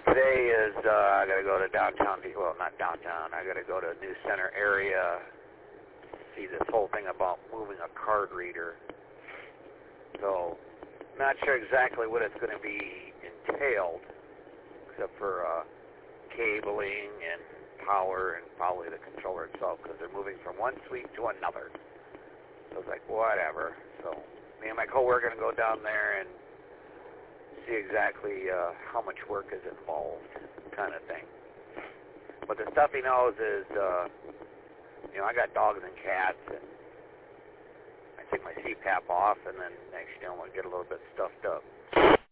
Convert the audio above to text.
today is I got to go to downtown. Well, not downtown. I got to go to New Center area. See this whole thing about moving a card reader. So, not sure exactly what it's going to be entailed, except for cabling and power and probably the controller itself, because they're moving from one suite to another. So it's like, whatever. So me and my coworker are going to go down there and see exactly how much work is involved, kind of thing. But the stuff he knows is, I got dogs and cats, and I take my CPAP off, and then next, I get a little bit stuffed up.